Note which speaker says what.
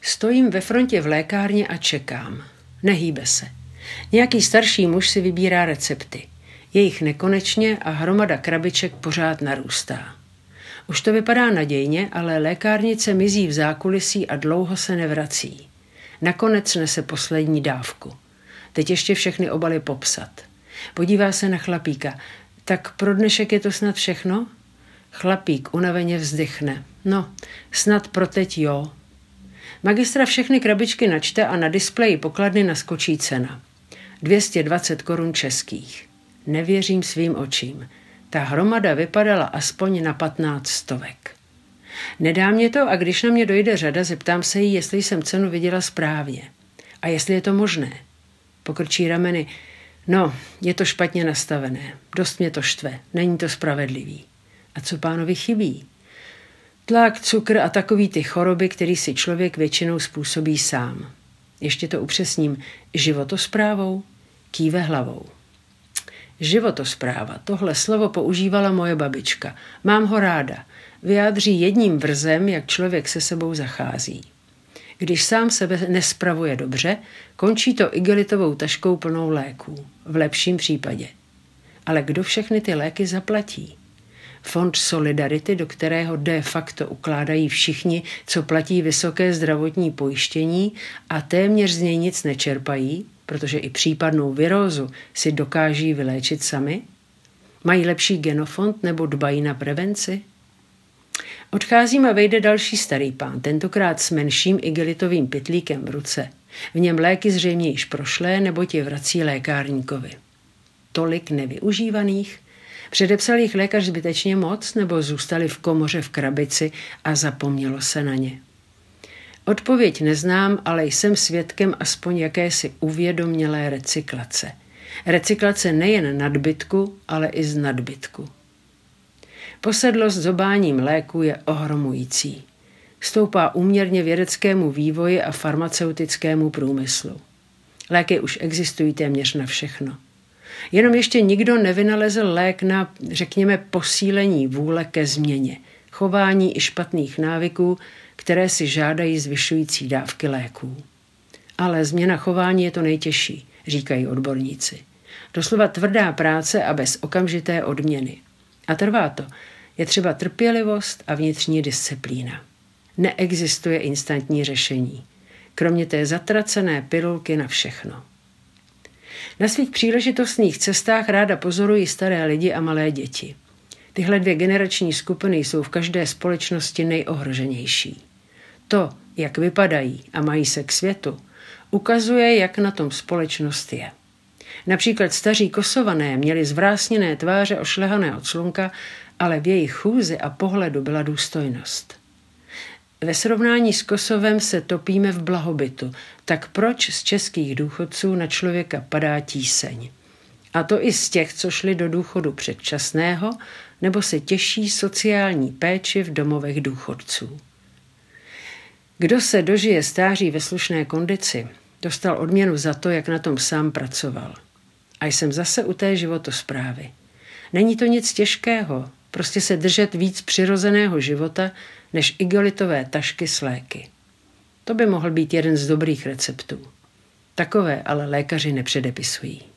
Speaker 1: Stojím ve frontě v lékárně a čekám. Nehýbe se. Nějaký starší muž si vybírá recepty. Je jich nekonečně a hromada krabiček pořád narůstá. Už to vypadá nadějně, ale lékárnice mizí v zákulisí a dlouho se nevrací. Nakonec nese poslední dávku. Teď ještě všechny obaly popsat. Podívá se na chlapíka. Tak pro dnešek je to snad všechno? Chlapík unaveně vzdychne. No, snad pro teď jo. Magistra všechny krabičky načte a na displeji pokladny naskočí cena. 220 korun českých. Nevěřím svým očím. Ta hromada vypadala aspoň na 15 stovek. Nedá mě to a když na mě dojde řada, zeptám se jí, jestli jsem cenu viděla správně. A jestli je to možné. Pokrčí rameny. No, je to špatně nastavené. Dost mě to štve. Není to spravedlivý. A co pánovi chybí? Tlak, cukr a takový ty choroby, který si člověk většinou způsobí sám. Ještě to upřesním. Životosprávou? Kýve hlavou. Životospráva. Tohle slovo používala moje babička. Mám ho ráda. Vyjádří jedním vrzem, jak člověk se sebou zachází. Když sám sebe nespravuje dobře, končí to igelitovou taškou plnou léků. V lepším případě. Ale kdo všechny ty léky zaplatí? Fond Solidarity, do kterého de facto ukládají všichni, co platí vysoké zdravotní pojištění a téměř z něj nic nečerpají, protože i případnou virózu si dokáží vyléčit sami? Mají lepší genofond nebo dbají na prevenci? Odcházím a vejde další starý pán, tentokrát s menším igelitovým pytlíkem v ruce. V něm léky zřejmě již prošlé, neboť je vrací lékárníkovi. Tolik nevyužívaných? Předepsal jich lékař zbytečně moc, nebo zůstali v komoře v krabici a zapomnělo se na ně? Odpověď neznám, ale jsem svědkem aspoň jakési uvědomělé recyklace. Recyklace nejen nadbytku, ale i z nadbytku. Posedlost zobáním léku je ohromující. Stoupá úměrně vědeckému vývoji a farmaceutickému průmyslu. Léky už existují téměř na všechno. Jenom ještě nikdo nevynalezl lék na, řekněme, posílení vůle ke změně, chování i špatných návyků, které si žádají zvyšující dávky léků. Ale změna chování je to nejtěžší, říkají odborníci. Doslova tvrdá práce a bez okamžité odměny. A trvá to. Je třeba trpělivost a vnitřní disciplína. Neexistuje instantní řešení. Kromě té zatracené pilulky na všechno. Na svých příležitostných cestách ráda pozoruji staré lidi a malé děti. Tyhle dvě generační skupiny jsou v každé společnosti nejohroženější. To, jak vypadají a mají se k světu, ukazuje, jak na tom společnost je. Například staří Kosované měli zvrásněné tváře ošlehané od slunka, ale v jejich chůzi a pohledu byla důstojnost. Ve srovnání s Kosovem se topíme v blahobytu, tak proč z českých důchodců na člověka padá tíseň? A to i z těch, co šli do důchodu předčasného, nebo se těší sociální péči v domovech důchodců. Kdo se dožije stáří ve slušné kondici, dostal odměnu za to, jak na tom sám pracoval. A jsem zase u té životosprávy. Není to nic těžkého, prostě se držet víc přirozeného života, než igelitové tašky s léky. To by mohl být jeden z dobrých receptů. Takové ale lékaři nepředepisují.